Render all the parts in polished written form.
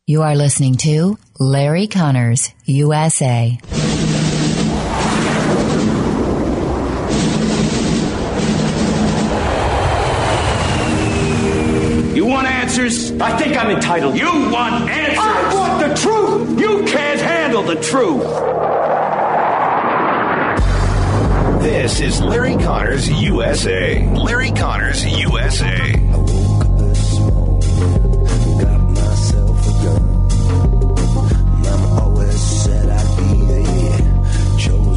You are listening to Larry Connors, USA. You want answers? I think I'm entitled. You want answers? I want the truth! You can't handle the truth! This is Larry Connors, USA. Larry Connors, USA. I woke up this morning, got myself a gun. Mama always said I'd be the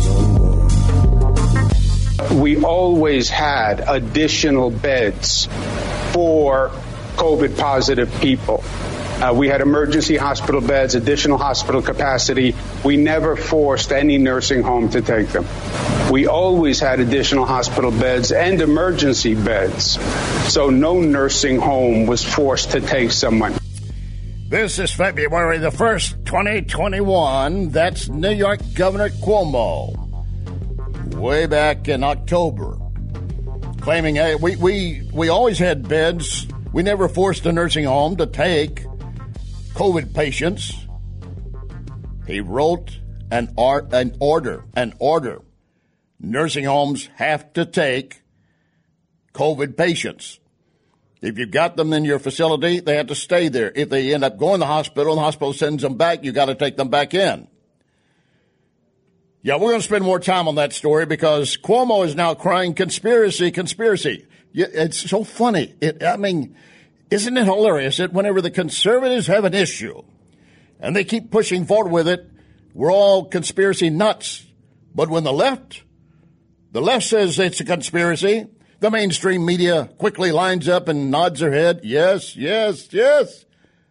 chosen one. We always had additional beds for COVID positive people. We had emergency hospital beds, additional hospital capacity. We never forced any nursing home to take them. We always had additional hospital beds and emergency beds. So no nursing home was forced to take someone. This is February the 1st, 2021. That's New York Governor Cuomo. Way back in October. Claiming, hey, we always had beds. We never forced a nursing home to take COVID patients. He wrote an order. Nursing homes have to take COVID patients. If you've got them in your facility, they have to stay there. If they end up going to the hospital sends them back, you got to take them back in. Yeah, we're going to spend more time on that story because Cuomo is now crying conspiracy. It's so funny. Isn't it hilarious that whenever the conservatives have an issue and they keep pushing forward with it, we're all conspiracy nuts. But when the left says it's a conspiracy, the mainstream media quickly lines up and nods their head. Yes, yes, yes.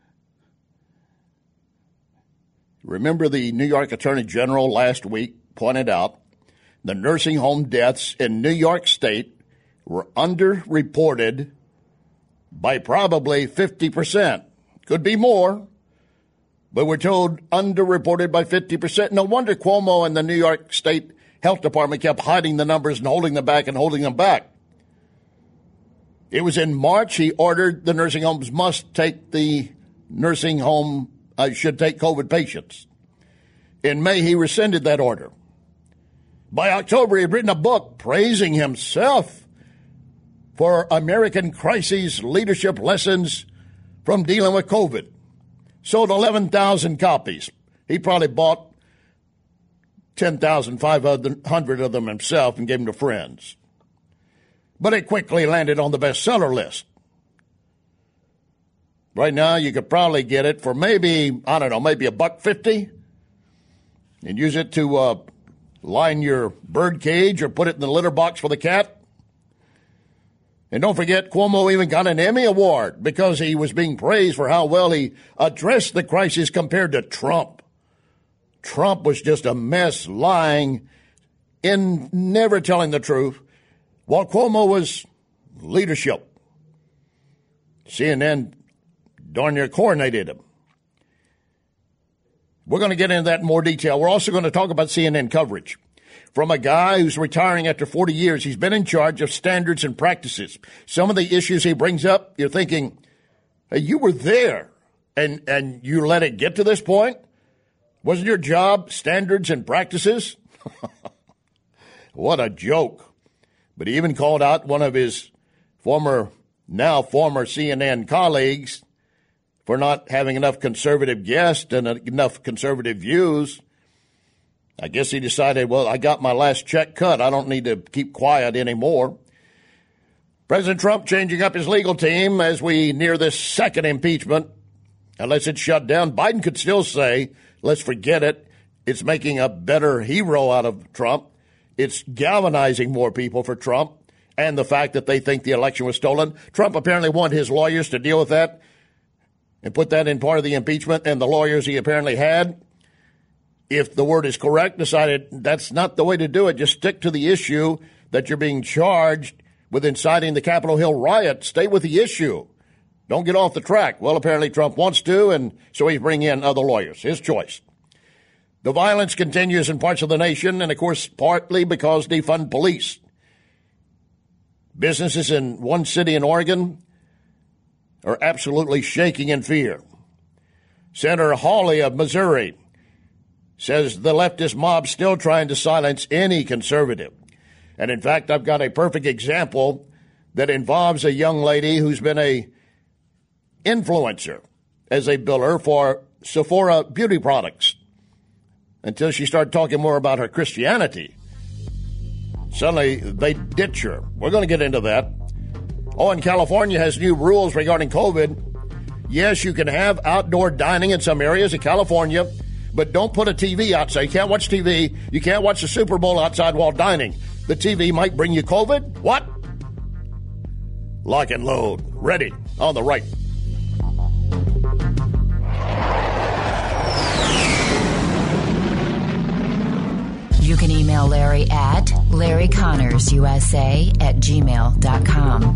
Remember the New York Attorney General last week pointed out the nursing home deaths in New York State were underreported by probably 50%. Could be more, but we're told underreported by 50%. No wonder Cuomo and the New York State Health Department kept hiding the numbers and holding them back. It was in March he ordered the nursing homes should take COVID patients. In May, he rescinded that order. By October, he had written a book praising himself for American crises leadership lessons from dealing with COVID. Sold 11,000 copies. He probably bought 10,500 of them himself and gave them to friends. But it quickly landed on the bestseller list. Right now, you could probably get it for maybe $1.50 and use it to line your bird cage or put it in the litter box for the cat. And don't forget, Cuomo even got an Emmy Award because he was being praised for how well he addressed the crisis compared to Trump. Trump was just a mess, lying, never telling the truth, while Cuomo was leadership. CNN darn near coronated him. We're going to get into that in more detail. We're also going to talk about CNN coverage. From a guy who's retiring after 40 years, he's been in charge of standards and practices. Some of the issues he brings up, you're thinking, hey, you were there, and you let it get to this point? Wasn't your job standards and practices? What a joke. But he even called out one of his former CNN colleagues for not having enough conservative guests and enough conservative views. I guess he decided, well, I got my last check cut. I don't need to keep quiet anymore. President Trump changing up his legal team as we near this second impeachment. Unless it's shut down, Biden could still say, let's forget it. It's making a better hero out of Trump. It's galvanizing more people for Trump and the fact that they think the election was stolen. Trump apparently wanted his lawyers to deal with that and put that in part of the impeachment, and the lawyers he apparently had, if the word is correct, decided that's not the way to do it. Just stick to the issue that you're being charged with inciting the Capitol Hill riot. Stay with the issue. Don't get off the track. Well, apparently Trump wants to, and so he's bringing in other lawyers. His choice. The violence continues in parts of the nation, and, of course, partly because defund police. Businesses in one city in Oregon are absolutely shaking in fear. Senator Hawley of Missouri says the leftist mob's still trying to silence any conservative. And in fact, I've got a perfect example that involves a young lady who's been a influencer as a biller for Sephora beauty products until she started talking more about her Christianity. Suddenly, they ditch her. We're going to get into that. Oh, and California has new rules regarding COVID. Yes, you can have outdoor dining in some areas of California, but don't put a TV outside. You can't watch TV. You can't watch the Super Bowl outside while dining. The TV might bring you COVID. What? Lock and load. Ready. On the right. You can email Larry at LarryConnorsUSA@gmail.com.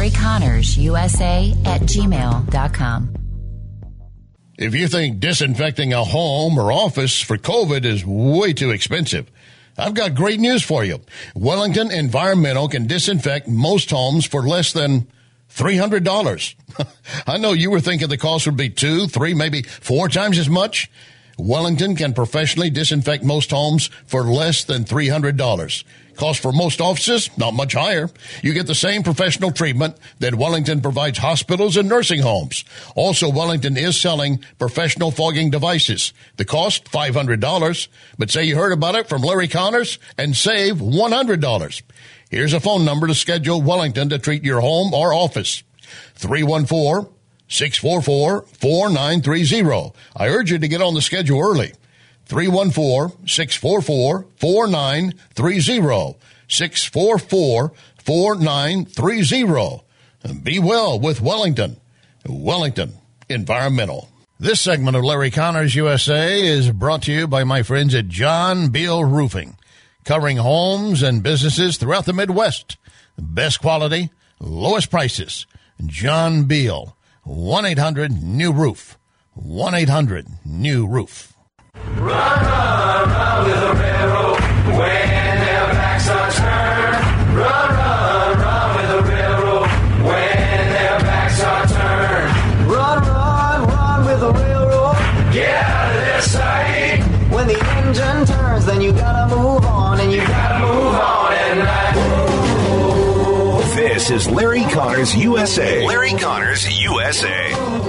LarryConnorsUSA@gmail.com. If you think disinfecting a home or office for COVID is way too expensive, I've got great news for you. Wellington Environmental can disinfect most homes for less than $300. I know you were thinking the cost would be 2, 3, maybe 4 times as much. Wellington can professionally disinfect most homes for less than $300. Cost for most offices, not much higher. You get the same professional treatment that Wellington provides hospitals and nursing homes. Also, Wellington is selling professional fogging devices. The cost, $500. But say you heard about it from Larry Connors and save $100. Here's a phone number to schedule Wellington to treat your home or office. 314-644-4930. I urge you to get on the schedule early. 314-644-4930. 644-4930. Be well with Wellington. Wellington Environmental. This segment of Larry Connors USA is brought to you by my friends at John Beal Roofing, covering homes and businesses throughout the Midwest. Best quality, lowest prices. John Beal. 1-800-NEW-ROOF. 1-800-NEW-ROOF. Run, run, run with the railroad when their backs are turned. Run, run, run with the railroad when their backs are turned. Run, run, run with the railroad. Get out of their sight. When the engine turns, then you gotta move on, and you gotta move on at night. This is Larry Connors USA. Larry Connors USA.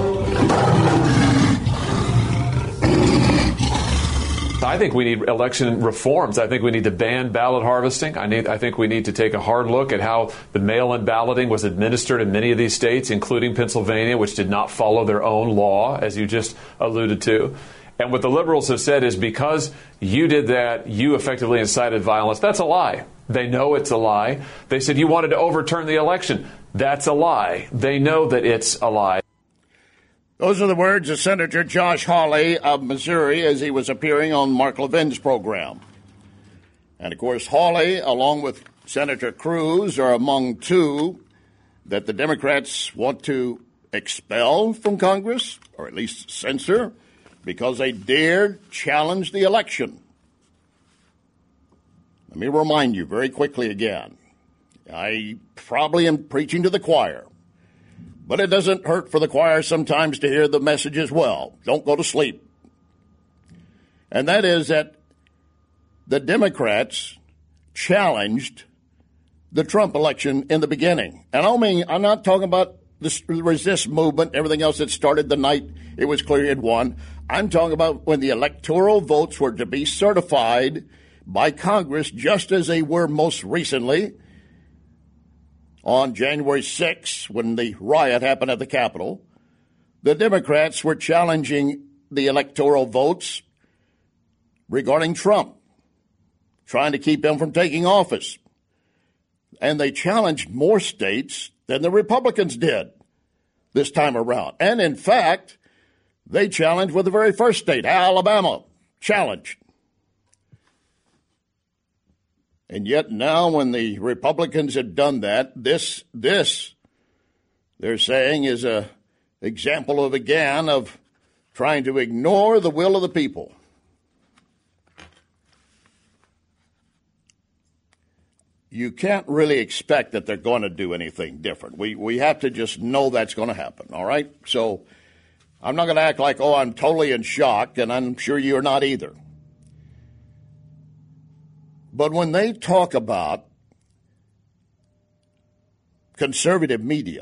I think we need election reforms. I think we need to ban ballot harvesting. I think we need to take a hard look at how the mail-in balloting was administered in many of these states, including Pennsylvania, which did not follow their own law, as you just alluded to. And what the liberals have said is because you did that, you effectively incited violence. That's a lie. They know it's a lie. They said you wanted to overturn the election. That's a lie. They know that it's a lie. Those are the words of Senator Josh Hawley of Missouri as he was appearing on Mark Levin's program. And, of course, Hawley, along with Senator Cruz, are among two that the Democrats want to expel from Congress, or at least censor, because they dared challenge the election. Let me remind you very quickly again. I probably am preaching to the choir. But it doesn't hurt for the choir sometimes to hear the message as well. Don't go to sleep. And that is that the Democrats challenged the Trump election in the beginning. And I'm not talking about the resist movement, everything else that started the night it was clear he had won. I'm talking about when the electoral votes were to be certified by Congress, just as they were most recently on January 6th, when the riot happened at the Capitol. The Democrats were challenging the electoral votes regarding Trump, trying to keep him from taking office. And they challenged more states than the Republicans did this time around. And in fact, they challenged with the very first state, Alabama, challenged. And yet now when the Republicans had done that, this they're saying is a example of trying to ignore the will of the people. You can't really expect that they're going to do anything different. We have to just know that's going to happen, all right? So I'm not going to act like, oh, I'm totally in shock, and I'm sure you're not either. But when they talk about conservative media,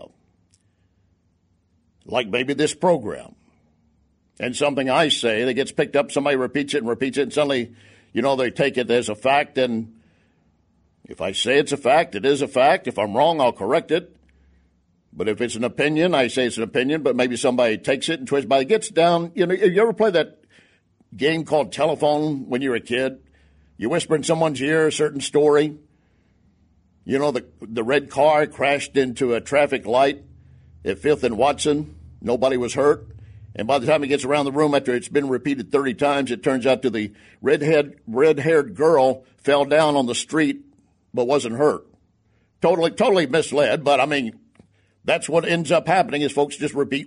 like maybe this program, and something I say that gets picked up, somebody repeats it, and suddenly, they take it as a fact, and if I say it's a fact, it is a fact. If I'm wrong, I'll correct it. But if it's an opinion, I say it's an opinion, but maybe somebody takes it and twists by it. Gets down, you ever play that game called telephone when you were a kid? You whisper in someone's ear a certain story. The red car crashed into a traffic light at 5th and Watson. Nobody was hurt. And by the time it gets around the room after it's been repeated 30 times, it turns out the red-haired girl fell down on the street but wasn't hurt. Totally misled, but that's what ends up happening is folks just repeat.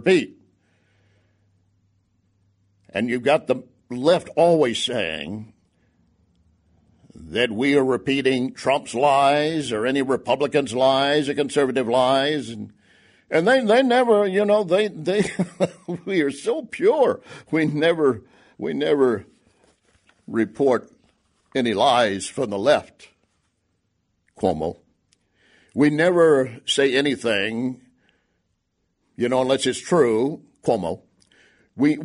And you've got the left always saying that we are repeating Trump's lies or any Republican's lies or conservative lies. And they never, they we are so pure. We never report any lies from the left, Cuomo. We never say anything, unless it's true, Cuomo. We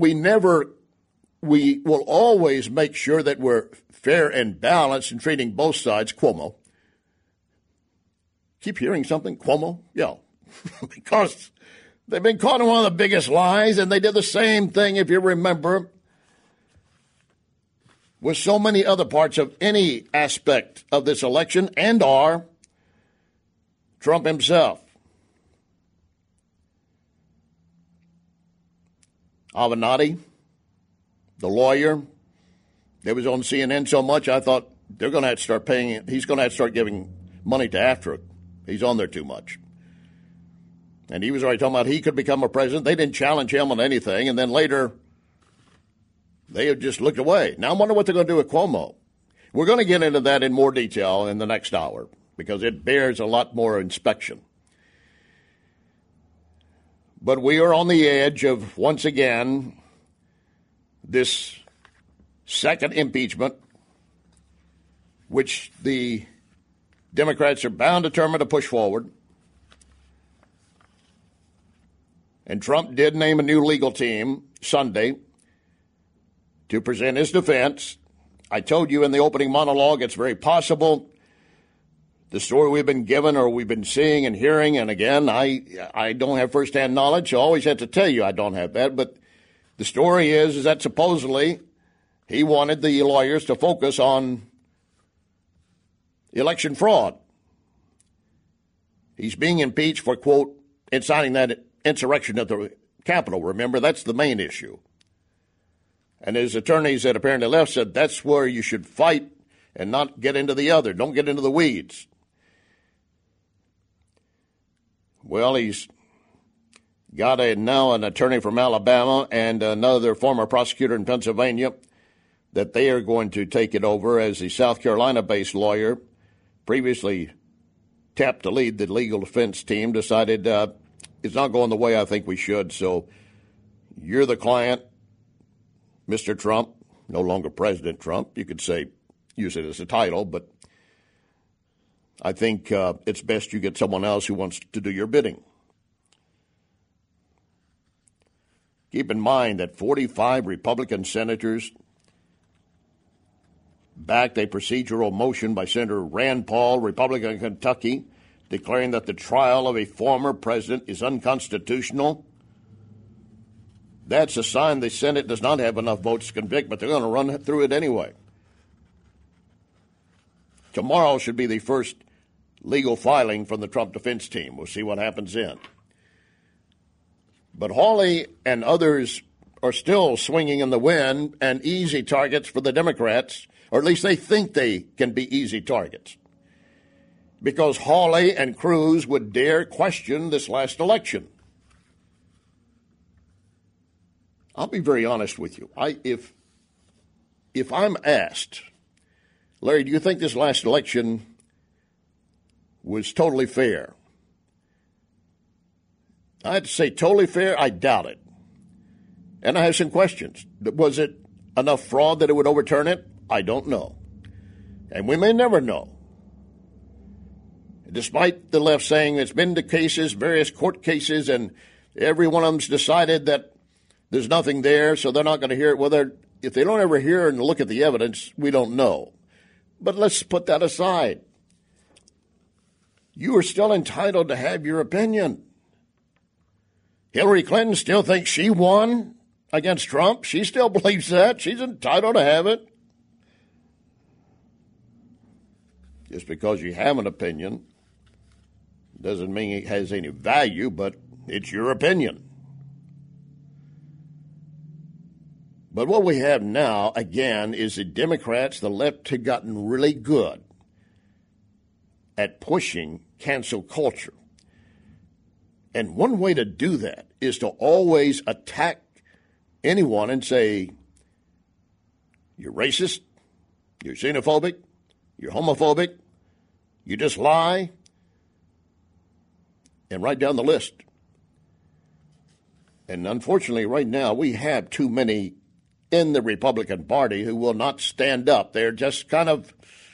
will always make sure that we're fair and balanced in treating both sides, Cuomo. Keep hearing something, Cuomo? Yeah, because they've been caught in one of the biggest lies, and they did the same thing, if you remember, with so many other parts of any aspect of this election and are Trump himself. Avenatti, the lawyer, that was on CNN so much, I thought they're going to have to start paying. He's going to have to start giving money to AFTRA. He's on there too much. And he was already talking about he could become a president. They didn't challenge him on anything. And then later, they have just looked away. Now I wonder what they're going to do with Cuomo. We're going to get into that in more detail in the next hour, because it bears a lot more inspection. But we are on the edge of, once again, this second impeachment, which the Democrats are bound determined to push forward. And Trump did name a new legal team Sunday to present his defense. I told you in the opening monologue it's very possible the story we've been given or we've been seeing and hearing, and again, I don't have firsthand knowledge, so I always have to tell you I don't have that, but the story is that supposedly he wanted the lawyers to focus on election fraud. He's being impeached for, quote, inciting that insurrection at the Capitol. Remember, that's the main issue. And his attorneys that apparently left said that's where you should fight and not get into the other. Don't get into the weeds. Well, he's got now an attorney from Alabama and another former prosecutor in Pennsylvania that they are going to take it over as the South Carolina-based lawyer previously tapped to lead the legal defense team, decided it's not going the way I think we should. So you're the client, Mr. Trump, no longer President Trump. You could say, use it as a title, but I think it's best you get someone else who wants to do your bidding. Keep in mind that 45 Republican senators backed a procedural motion by Senator Rand Paul, Republican of Kentucky, declaring that the trial of a former president is unconstitutional. That's a sign the Senate does not have enough votes to convict, but they're going to run through it anyway. Tomorrow should be the first legal filing from the Trump defense team. We'll see what happens then. But Hawley and others are still swinging in the wind and easy targets for the Democrats, or at least they think they can be easy targets, because Hawley and Cruz would dare question this last election. I'll be very honest with you. If I'm asked, Larry, do you think this last election was totally fair? I have to say totally fair, I doubt it. And I have some questions. Was it enough fraud that it would overturn it? I don't know. And we may never know. Despite the left saying it's been the cases, various court cases, and every one of them's decided that there's nothing there, so they're not going to hear it. Well, if they don't ever hear and look at the evidence, we don't know. But let's put that aside. You are still entitled to have your opinion. Hillary Clinton still thinks she won against Trump. She still believes that. She's entitled to have it. Just because you have an opinion doesn't mean it has any value, but it's your opinion. But what we have now, again, is the Democrats, the left, have gotten really good at pushing cancel culture. And one way to do that is to always attack anyone and say, you're racist, you're xenophobic, you're homophobic, you just lie, and write down the list. And unfortunately, right now, we have too many in the Republican Party who will not stand up. They're just kind of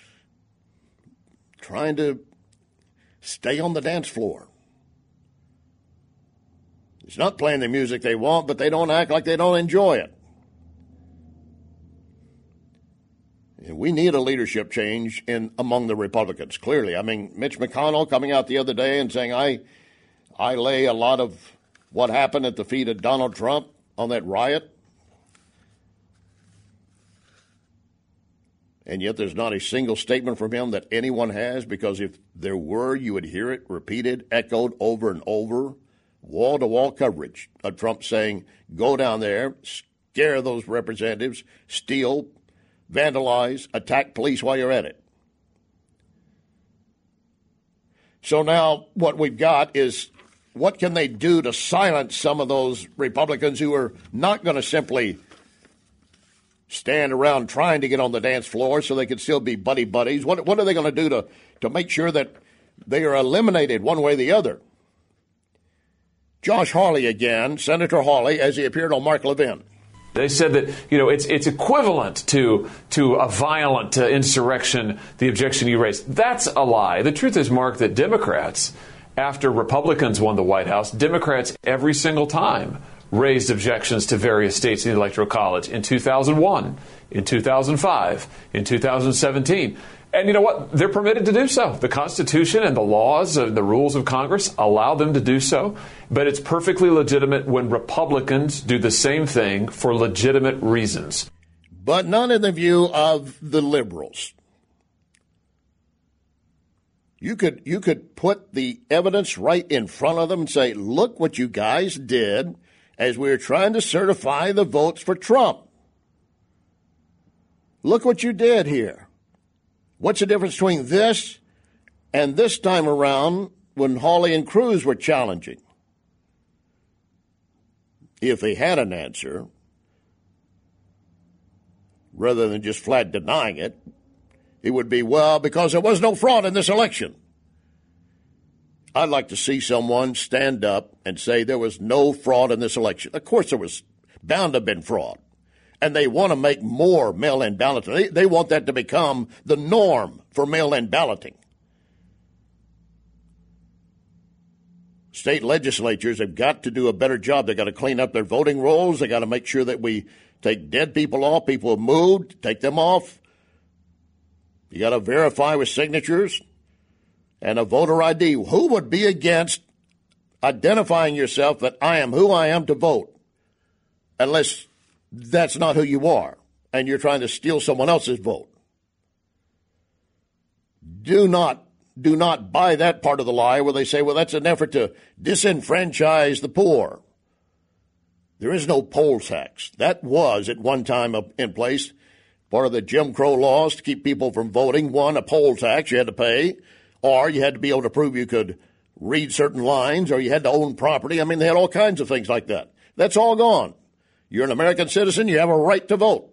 trying to stay on the dance floor. It's not playing the music they want, but they don't act like they don't enjoy it. And we need a leadership change among the Republicans, clearly. I mean, Mitch McConnell coming out the other day and saying, I lay a lot of what happened at the feet of Donald Trump on that riot. And yet there's not a single statement from him that anyone has, because if there were, you would hear it repeated, echoed over and over, wall-to-wall coverage of Trump saying, go down there, scare those representatives, steal, vandalize, attack police while you're at it. So now what we've got is, what can they do to silence some of those Republicans who are not going to simply stand around trying to get on the dance floor so they can still be buddies? What are they going to do to make sure that they are eliminated one way or the other? Josh Hawley again, Senator Hawley, as he appeared on Mark Levin. They said that, it's equivalent to a violent insurrection, the objection you raised. That's a lie. The truth is, Mark, that Democrats, after Republicans won the White House, Democrats every single time raised objections to various states in the Electoral College in 2001, in 2005, in 2017. And you know what? They're permitted to do so. The Constitution and the laws and the rules of Congress allow them to do so. But it's perfectly legitimate when Republicans do the same thing for legitimate reasons. But not in the view of the liberals. You could put the evidence right in front of them and say, look what you guys did as we were trying to certify the votes for Trump. Look what you did here. What's the difference between this and this time around when Hawley and Cruz were challenging? If they had an answer, rather than just flat denying it, it would be, well, because there was no fraud in this election. I'd like to see someone stand up and say there was no fraud in this election. Of course there was bound to have been fraud. And they want to make more mail-in balloting. They want that to become the norm for mail-in balloting. State legislatures have got to do a better job. They've got to clean up their voting rolls. They've got to make sure that we take dead people off, people who have moved, take them off. You got to verify with signatures and a voter ID. Who would be against identifying yourself that I am who I am to vote, unless that's not who you are, and you're trying to steal someone else's vote? Do not buy that part of the lie where they say, well, that's an effort to disenfranchise the poor. There is no poll tax. That was at one time in place, part of the Jim Crow laws to keep people from voting. One, a poll tax you had to pay, or you had to be able to prove you could read certain lines, or you had to own property. I mean, they had all kinds of things like that. That's all gone. You're an American citizen. You have a right to vote.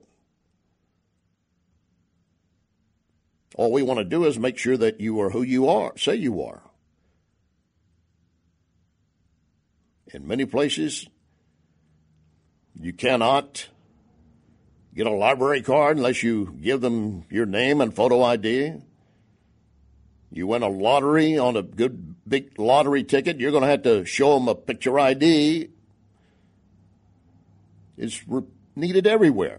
All we want to do is make sure that you are who you are, say you are. In many places, You cannot get a library card unless you give them your name and photo ID. You win a lottery on a good big lottery ticket, you're going to have to show them a picture ID. It's needed everywhere.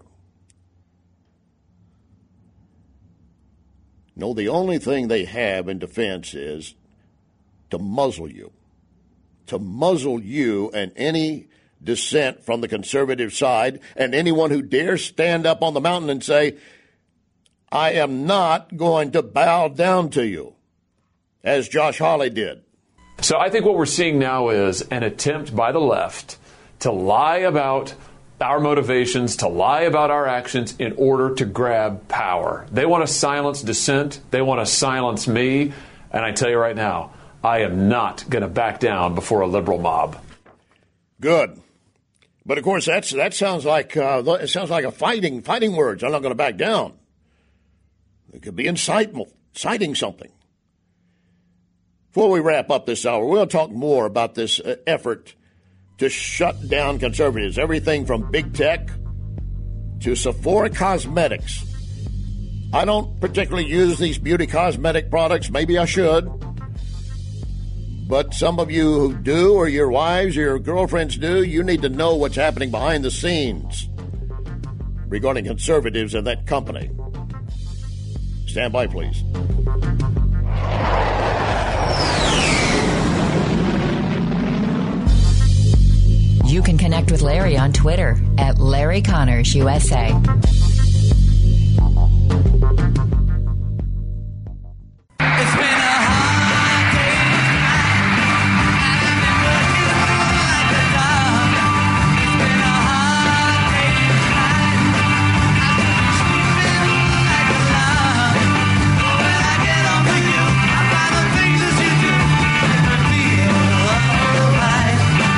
No, the only thing they have in defense is to muzzle you. To muzzle you and any dissent from the conservative side and anyone who dares stand up on the mountain and say, I am not going to bow down to you, as Josh Hawley did. So I think what we're seeing now is an attempt by the left to lie about our motivations, to lie about our actions in order to grab power. They want to silence dissent. They want to silence me. And I tell you right now, I am not going to back down before a liberal mob. Good. But, of course, that sounds like it sounds like a fighting words. I'm not going to back down. It could be inciting something. Before we wrap up this hour, we'll talk more about this effort to shut down conservatives, everything from big tech to Sephora Cosmetics. I don't particularly use these beauty cosmetic products. Maybe I should. But some of you who do, or your wives or your girlfriends do, you need to know what's happening behind the scenes regarding conservatives and that company. Stand by, please. You can connect with Larry on Twitter at Larry Connors USA. It's been a hard day tonight, and I've been working like a dog. It's been a hard day tonight, I've been sleeping like a log. But when I get on with you, I find the things that you do make me feel alright.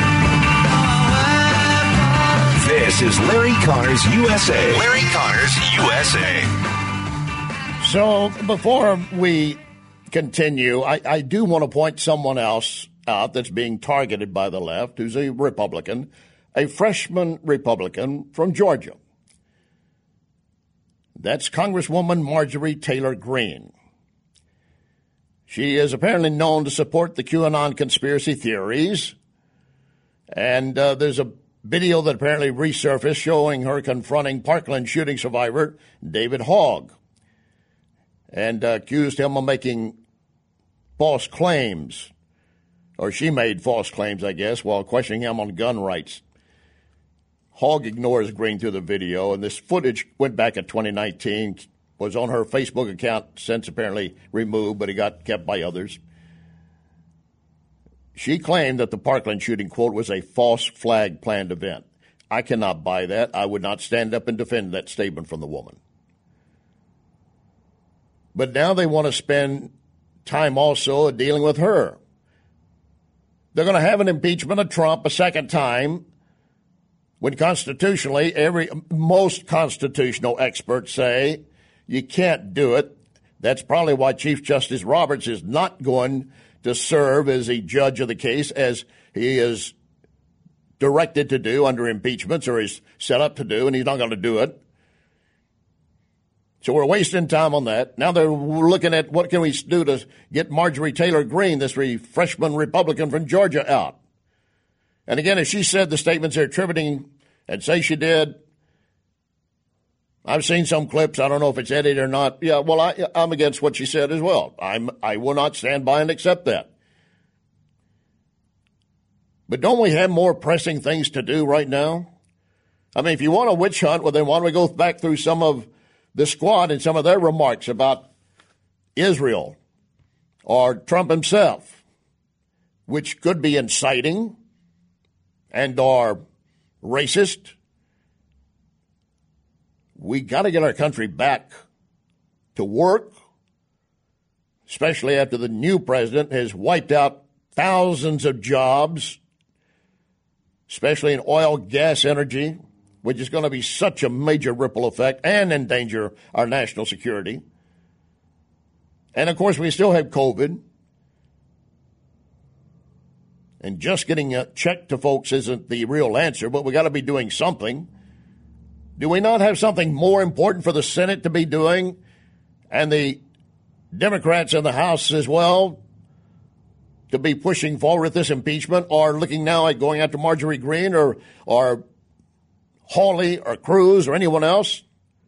This is Larry Connors USA. Larry Connors USA. So before we continue, I do want to point someone else out that's being targeted by the left, who's a Republican, a freshman Republican from Georgia. That's Congresswoman Marjorie Taylor Greene. She is apparently known to support the QAnon conspiracy theories, and there's a video that apparently resurfaced showing her confronting Parkland shooting survivor David Hogg and accused him of making false claims, or she made false claims, I guess, while questioning him on gun rights. Hogg ignores Greene through the video, and this footage went back in 2019, was on her Facebook account, since apparently removed, but it got kept by others. She claimed that the Parkland shooting, quote, was a false flag planned event. I cannot buy that. I would not stand up and defend that statement from the woman. But now they want to spend time also dealing with her. They're going to have an impeachment of Trump a second time when constitutionally, most constitutional experts say you can't do it. That's probably why Chief Justice Roberts is not going to serve as a judge of the case, as he is directed to do under impeachments, or is set up to do, and he's not going to do it. So we're wasting time on that. Now they're looking at what can we do to get Marjorie Taylor Greene, this freshman Republican from Georgia, out. And again, as she said, the statements they're attributing and say she did, I've seen some clips. I don't know if it's edited or not. Yeah, well, I'm against what she said as well. I will not stand by and accept that. But don't we have more pressing things to do right now? I mean, if you want a witch hunt, well, then why don't we go back through some of the squad and some of their remarks about Israel or Trump himself, which could be inciting and are racist. We got to get our country back to work, especially after the new president has wiped out thousands of jobs, especially in oil, gas, energy, which is going to be such a major ripple effect and endanger our national security. And, of course, we still have COVID. And just getting a check to folks isn't the real answer, but we got to be doing something. Do we not have something more important for the Senate to be doing and the Democrats in the House as well to be pushing forward with this impeachment, or looking now at going after Marjorie Greene or Hawley or Cruz or anyone else?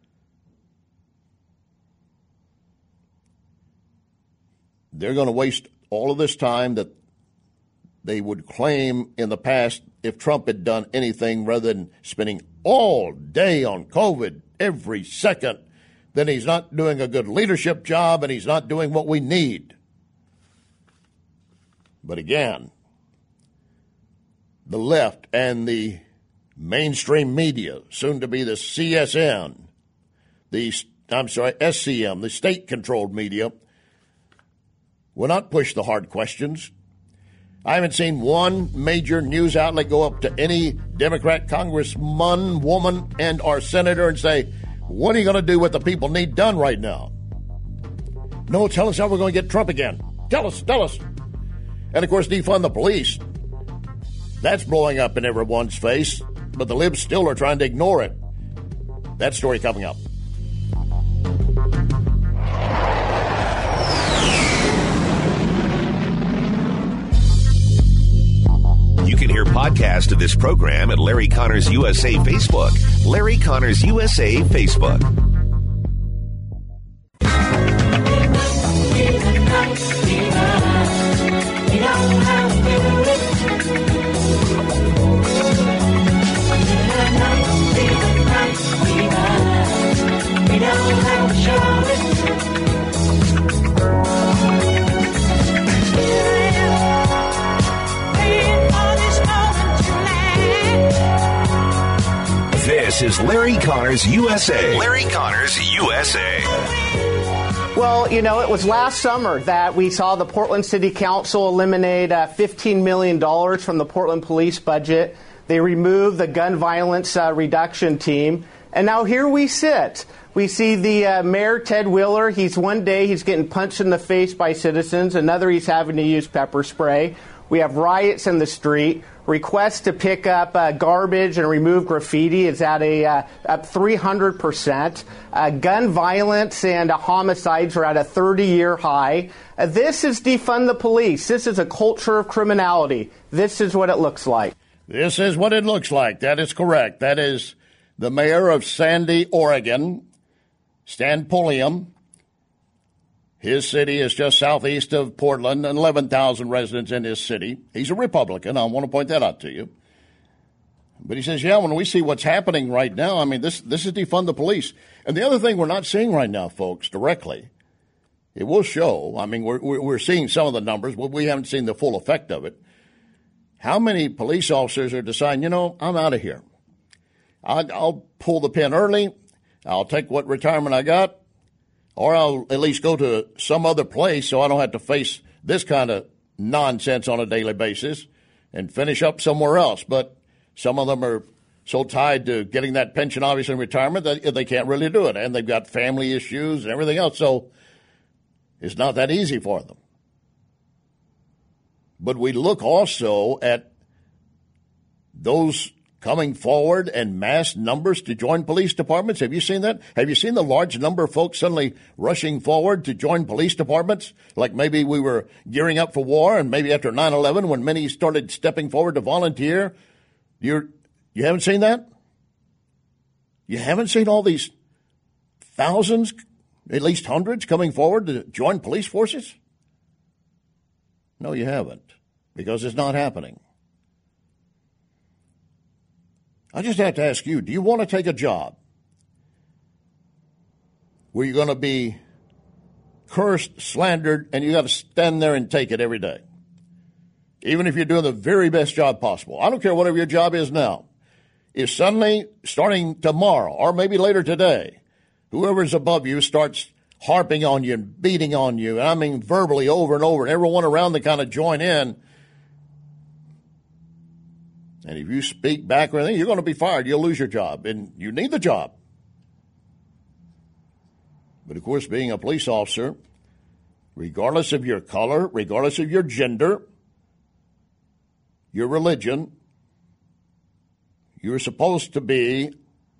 They're going to waste all of this time that they would claim in the past if Trump had done anything, rather than spending all day on COVID every second. Then he's not doing a good leadership job, and he's not doing what we need. But again, the left and the mainstream media, soon to be the SCM, the state-controlled media, will not push the hard questions. I haven't seen one major news outlet go up to any Democrat congressman, woman, and our senator and say, what are you going to do what the people need done right now? No, tell us how we're going to get Trump again. Tell us. And, of course, defund the police. That's blowing up in everyone's face, but the libs still are trying to ignore it. That story coming up. You can hear podcast of this program at Larry Connors USA Facebook. Larry Connors USA Facebook. This is Larry Connors USA. Larry Connors USA. Well, you know, it was last summer that we saw the Portland City Council eliminate $15 million from the Portland police budget. They removed the gun violence reduction team. And now here we sit. We see the mayor, Ted Wheeler. One day he's getting punched in the face by citizens. Another, he's having to use pepper spray. We have riots in the street. Requests to pick up garbage and remove graffiti is at up 300%. Gun violence and homicides are at a 30-year high. This is defund the police. This is a culture of criminality. This is what it looks like. This is what it looks like. That is correct. That is the mayor of Sandy, Oregon, Stan Pulliam. His city is just southeast of Portland, and 11,000 residents in his city. He's a Republican. I want to point that out to you. But he says, when we see what's happening right now, I mean, this is defund the police. And the other thing we're not seeing right now, folks, directly, it will show. I mean, we're seeing some of the numbers, but we haven't seen the full effect of it. How many police officers are deciding, I'm out of here. I'll pull the pin early. I'll take what retirement I got. Or I'll at least go to some other place so I don't have to face this kind of nonsense on a daily basis and finish up somewhere else. But some of them are so tied to getting that pension, obviously, in retirement that they can't really do it. And they've got family issues and everything else. So it's not that easy for them. But we look also at those coming forward in mass numbers to join police departments. Have you seen that? Have you seen the large number of folks suddenly rushing forward to join police departments? Like maybe we were gearing up for war, and maybe after 9/11 when many started stepping forward to volunteer. You haven't seen that? You haven't seen all these thousands, at least hundreds, coming forward to join police forces? No, you haven't, because it's not happening. I just have to ask you, do you want to take a job where you're going to be cursed, slandered, and you got to stand there and take it every day? Even if you're doing the very best job possible. I don't care whatever your job is now. If suddenly, starting tomorrow, or maybe later today, whoever's above you starts harping on you and beating on you, and I mean verbally over and over, and everyone around them kind of join in, and if you speak back or anything, you're going to be fired. You'll lose your job, and you need the job. But, of course, being a police officer, regardless of your color, regardless of your gender, your religion, you're supposed to be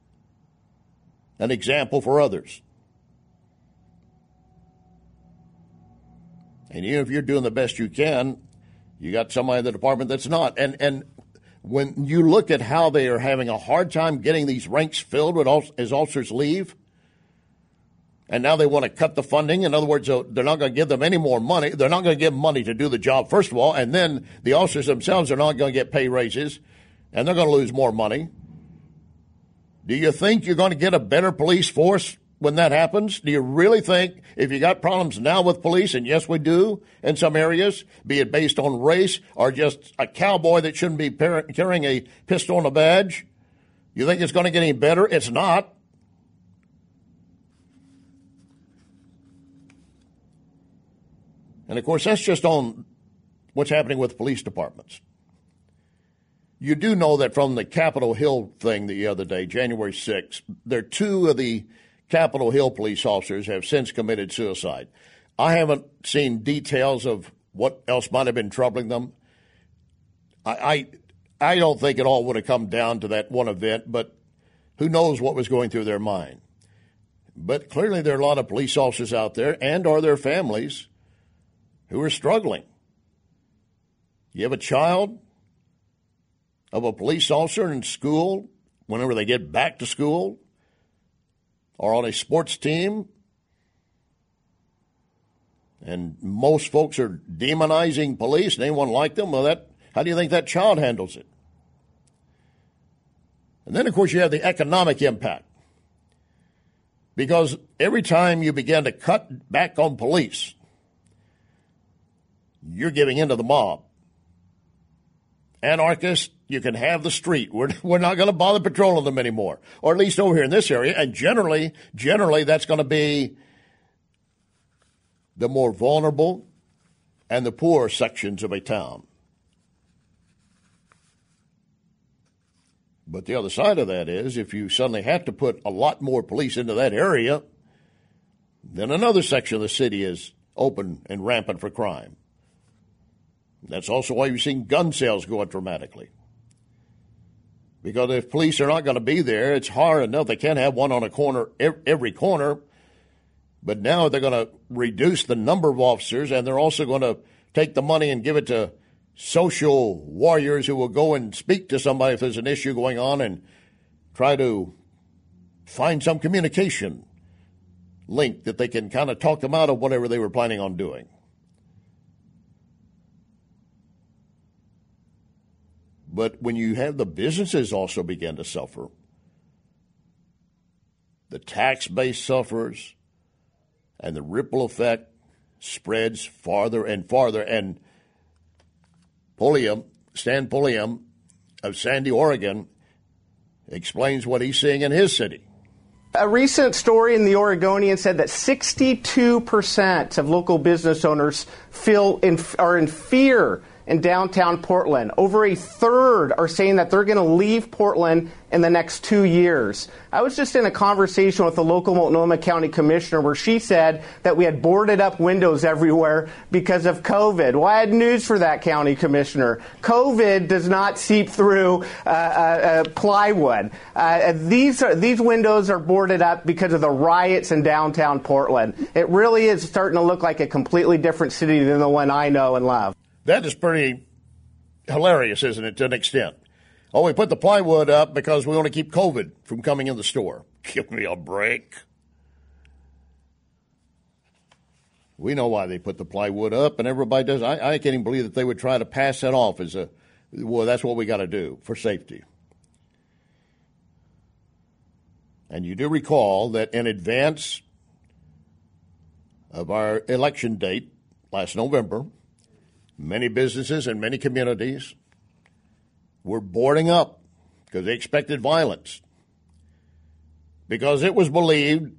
an example for others. And even if you're doing the best you can, you got somebody in the department that's not. And when you look at how they are having a hard time getting these ranks filled as officers leave, and now they want to cut the funding. In other words, they're not going to give them any more money. They're not going to give them money to do the job, first of all, and then the officers themselves are not going to get pay raises, and they're going to lose more money. Do you think you're going to get a better police force when that happens? Do you really think if you got problems now with police, and yes, we do in some areas, be it based on race or just a cowboy that shouldn't be carrying a pistol and a badge, you think it's going to get any better? It's not. And, of course, that's just on what's happening with police departments. You do know that from the Capitol Hill thing the other day, January 6th, there are two of the Capitol Hill police officers have since committed suicide. I haven't seen details of what else might have been troubling them. I don't think it all would have come down to that one event, but who knows what was going through their mind. But clearly there are a lot of police officers out there and or their families who are struggling. You have a child of a police officer in school, whenever they get back to school, or on a sports team, and most folks are demonizing police and anyone like them, well, how do you think that child handles it? And then, of course, you have the economic impact. Because every time you begin to cut back on police, you're giving in to the mob. Anarchists, you can have the street. We're not going to bother patrolling them anymore, or at least over here in this area. And generally, that's going to be the more vulnerable and the poor sections of a town. But the other side of that is, if you suddenly have to put a lot more police into that area, then another section of the city is open and rampant for crime. That's also why you're seeing gun sales go up dramatically. Because if police are not going to be there, it's hard enough. They can't have one on a corner, every corner. But now they're going to reduce the number of officers, and they're also going to take the money and give it to social warriors who will go and speak to somebody if there's an issue going on and try to find some communication link that they can kind of talk them out of whatever they were planning on doing. But when you have the businesses also begin to suffer, the tax base suffers, and the ripple effect spreads farther and farther. And Stan Pulliam of Sandy, Oregon, explains what he's seeing in his city. A recent story in the Oregonian said that 62% of local business owners are in fear in downtown Portland. Over a third are saying that they're going to leave Portland in the next 2 years. I was just in a conversation with the local Multnomah County Commissioner where she said that we had boarded up windows everywhere because of COVID. Well, I had news for that, County Commissioner. COVID does not seep through plywood. These windows are boarded up because of the riots in downtown Portland. It really is starting to look like a completely different city than the one I know and love. That is pretty hilarious, isn't it, to an extent? Oh, we put the plywood up because we want to keep COVID from coming in the store. Give me a break. We know why they put the plywood up, and everybody does. I can't even believe that they would try to pass that off as well, that's what we got to do for safety. And you do recall that in advance of our election date last November, many businesses and many communities were boarding up because they expected violence. Because it was believed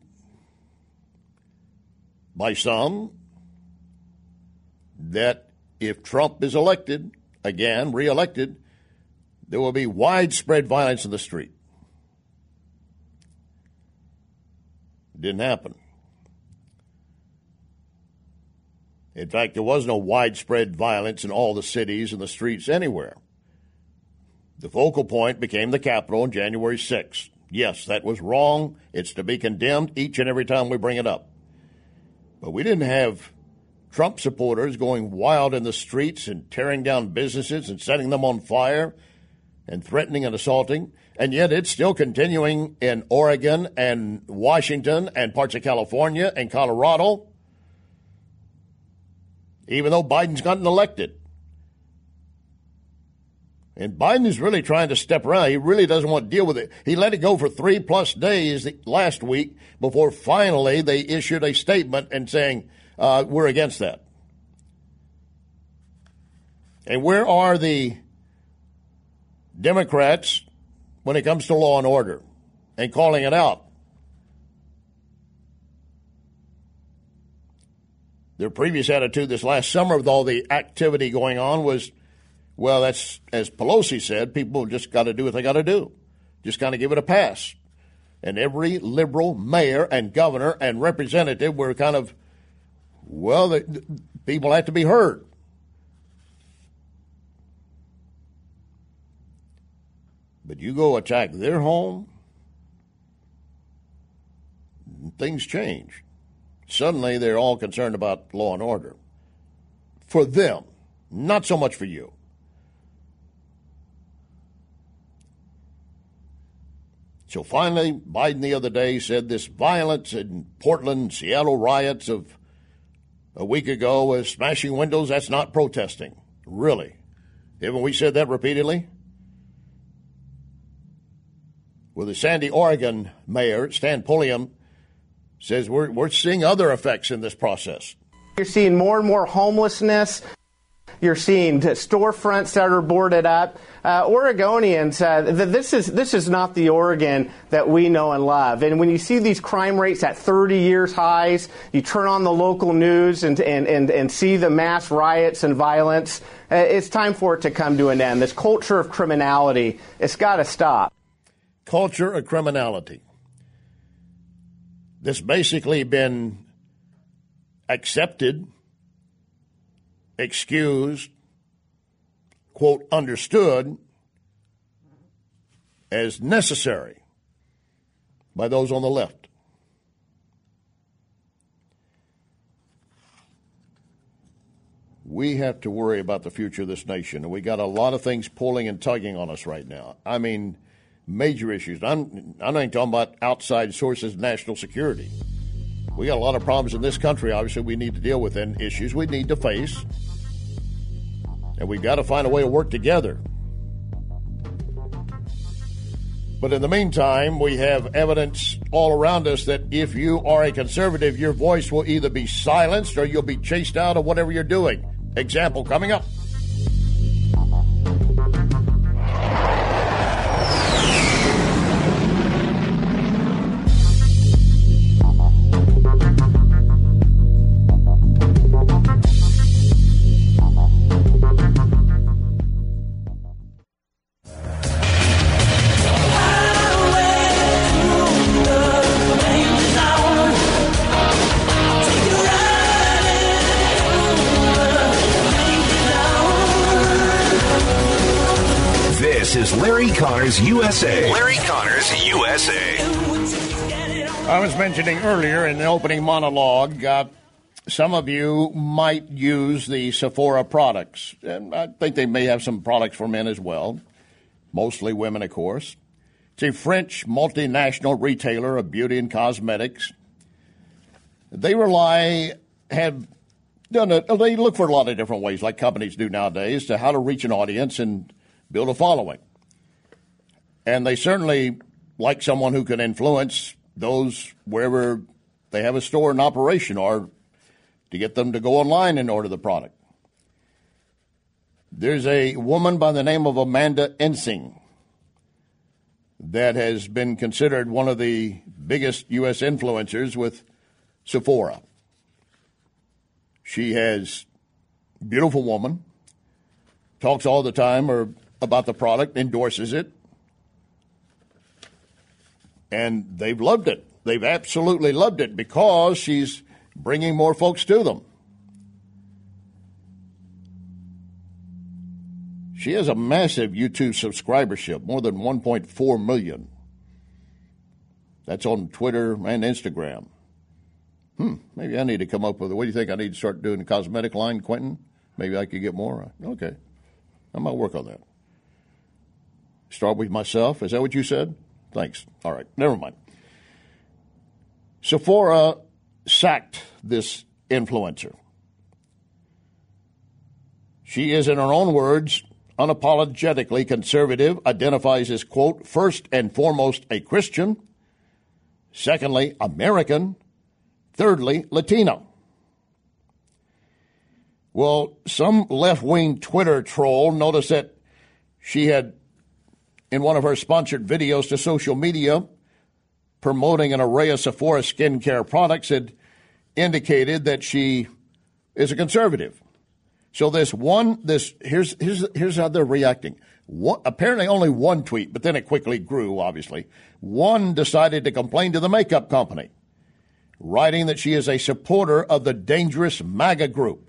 by some that if Trump is elected, again, reelected, there will be widespread violence in the street. It didn't happen. In fact, there was no widespread violence in all the cities and the streets anywhere. The focal point became the Capitol on January 6th. Yes, that was wrong. It's to be condemned each and every time we bring it up. But we didn't have Trump supporters going wild in the streets and tearing down businesses and setting them on fire and threatening and assaulting. And yet it's still continuing in Oregon and Washington and parts of California and Colorado, even though Biden's gotten elected. And Biden is really trying to step around. He really doesn't want to deal with it. He let it go for 3+ days last week before finally they issued a statement and saying, we're against that. And where are the Democrats when it comes to law and order and calling it out? Their previous attitude this last summer with all the activity going on was, well, that's, as Pelosi said, people just got to do what they got to do. Just kind of give it a pass. And every liberal mayor and governor and representative were kind of, well, people have to be heard. But you go attack their home, things change. Suddenly they're all concerned about law and order. For them, not so much for you. So finally, Biden the other day said this violence in Portland, Seattle riots of a week ago was smashing windows. That's not protesting. Really? Haven't we said that repeatedly? Well, the Sandy, Oregon mayor, Stan Pulliam, says we're seeing other effects in this process. You're seeing more and more homelessness. You're seeing storefronts that are boarded up. Oregonians, this is not the Oregon that we know and love. And when you see these crime rates at 30 years highs, you turn on the local news and see the mass riots and violence, it's time for it to come to an end. This culture of criminality, it's got to stop. Culture of criminality. This basically been accepted, excused, quote, understood as necessary by those on the left. We have to worry about the future of this nation, and we got a lot of things pulling and tugging on us right now. I mean, major issues. I'm not even talking about outside sources of national security. We got a lot of problems in this country, obviously, we need to deal with, and issues we need to face. And we've got to find a way to work together. But in the meantime, we have evidence all around us that if you are a conservative, your voice will either be silenced or you'll be chased out of whatever you're doing. Example coming up. This is Larry Connors USA. Larry Connors USA. I was mentioning earlier in the opening monologue, some of you might use the Sephora products. And I think they may have some products for men as well, mostly women, of course. It's a French multinational retailer of beauty and cosmetics. They they look for a lot of different ways, like companies do nowadays, to how to reach an audience and build a following. And they certainly like someone who can influence those wherever they have a store in operation, or to get them to go online and order the product. There's a woman by the name of Amanda Ensing that has been considered one of the biggest U.S. influencers with Sephora. She has beautiful woman, talks all the time about the product, endorses it, and they've loved it. They've absolutely loved it because she's bringing more folks to them. She has a massive YouTube subscribership, more than 1.4 million. That's on Twitter and Instagram. Maybe I need to come up with it. What do you think? I need to start doing a cosmetic line, Quentin? Maybe I could get more? Okay. I might work on that. Start with myself. Is that what you said? Thanks. All right. Never mind. Sephora sacked this influencer. She is, in her own words, unapologetically conservative, identifies as, quote, first and foremost a Christian, secondly, American, thirdly, Latino. Well, some left-wing Twitter troll noticed that she had, in one of her sponsored videos to social media, promoting an array of Sephora skincare products, had indicated that she is a conservative. So here's how they're reacting. Apparently only one tweet, but then it quickly grew, obviously. One decided to complain to the makeup company, writing that she is a supporter of the dangerous MAGA group.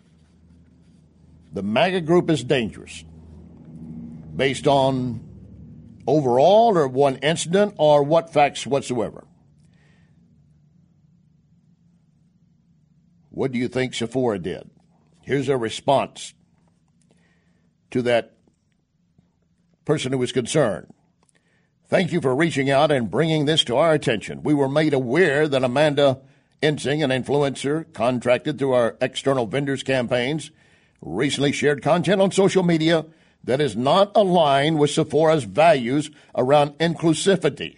The MAGA group is dangerous. Based on overall or one incident or what facts whatsoever. What do you think Sephora did? Here's a response to that person who was concerned. Thank you for reaching out and bringing this to our attention. We were made aware that Amanda Ensing, an influencer contracted through our external vendors campaigns, recently shared content on social media that is not aligned with Sephora's values around inclusivity.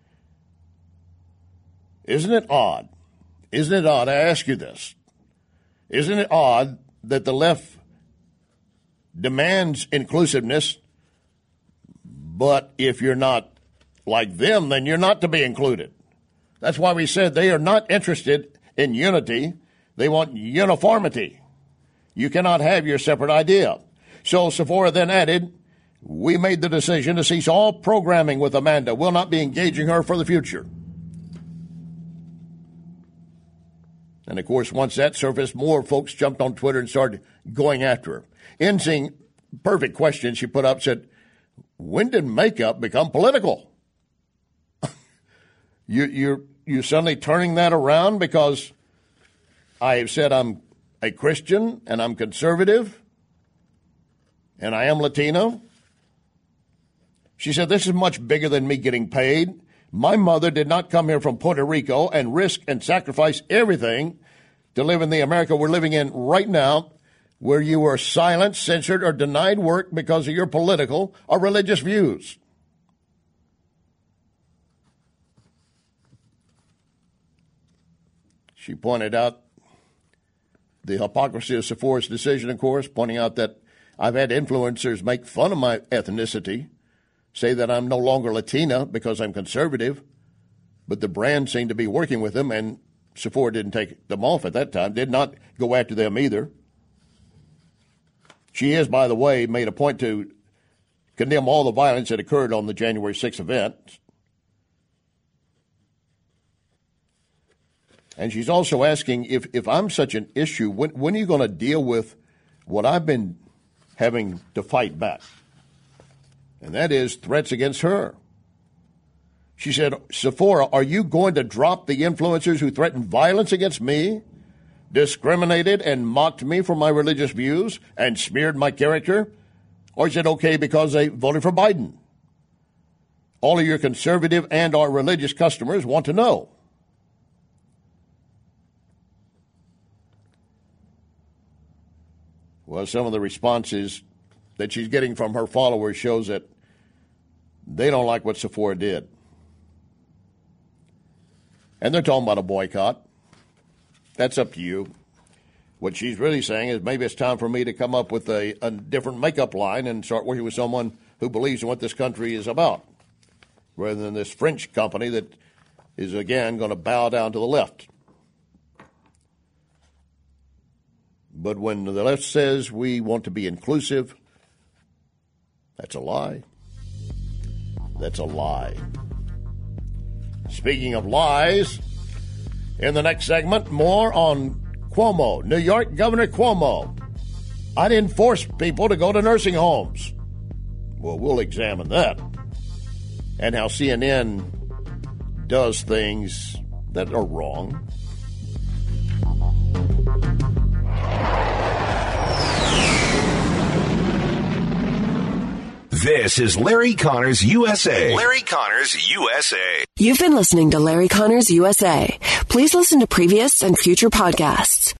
Isn't it odd? Isn't it odd? I ask you this. Isn't it odd that the left demands inclusiveness, but if you're not like them, then you're not to be included? That's why we said they are not interested in unity. They want uniformity. You cannot have your separate idea. So Sephora then added, we made the decision to cease all programming with Amanda. We'll not be engaging her for the future. And, of course, once that surfaced, more folks jumped on Twitter and started going after her. Ensing, perfect question she put up, said, when did makeup become political? You're suddenly turning that around because I have said I'm a Christian and I'm conservative and I am Latino? She said, this is much bigger than me getting paid. My mother did not come here from Puerto Rico and risk and sacrifice everything to live in the America we're living in right now, where you are silenced, censored, or denied work because of your political or religious views. She pointed out the hypocrisy of Sephora's decision, of course, pointing out that I've had influencers make fun of my ethnicity, say that I'm no longer Latina because I'm conservative, but the brand seemed to be working with them, and Sephora didn't take them off at that time, did not go after them either. She has, by the way, made a point to condemn all the violence that occurred on the January 6th event. And she's also asking, if I'm such an issue, when are you going to deal with what I've been having to fight back? And that is threats against her. She said, Sephora, are you going to drop the influencers who threatened violence against me, discriminated and mocked me for my religious views, and smeared my character? Or is it okay because they voted for Biden? All of your conservative and our religious customers want to know. Well, some of the responses that she's getting from her followers shows that they don't like what Sephora did. And they're talking about a boycott. That's up to you. What she's really saying is maybe it's time for me to come up with a different makeup line and start working with someone who believes in what this country is about, rather than this French company that is, again, going to bow down to the left. But when the left says we want to be inclusive, that's a lie. That's a lie. Speaking of lies, in the next segment, more on Cuomo, New York Governor Cuomo. I didn't force people to go to nursing homes. Well, we'll examine that. And how CNN does things that are wrong. This is Larry Connors USA. Larry Connors USA. You've been listening to Larry Connors USA. Please listen to previous and future podcasts